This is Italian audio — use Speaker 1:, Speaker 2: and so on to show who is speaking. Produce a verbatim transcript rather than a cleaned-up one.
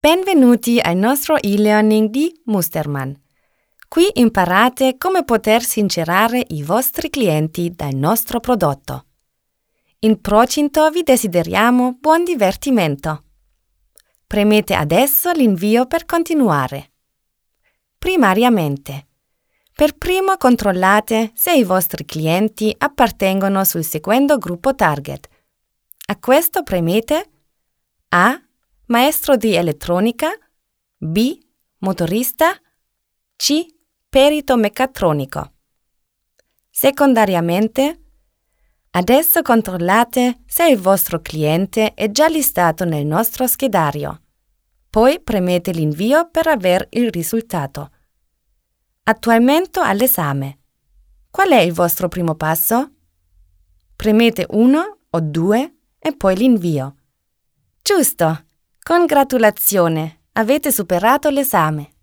Speaker 1: Benvenuti al nostro e-learning di Mustermann. Qui imparate come poter sincerare i vostri clienti dal nostro prodotto. In procinto vi desideriamo buon divertimento. Premete adesso l'invio per continuare. Primariamente, per primo controllate se i vostri clienti appartengono sul seguente gruppo target. A questo premete A. Maestro di elettronica, B. Motorista, C. Perito meccatronico. Secondariamente, adesso controllate se il vostro cliente è già listato nel nostro schedario. Poi premete l'invio per avere il risultato. Attualmente all'esame. Qual è il vostro primo passo? Premete uno o due e poi l'invio. Giusto! Congratulazioni! Avete superato l'esame.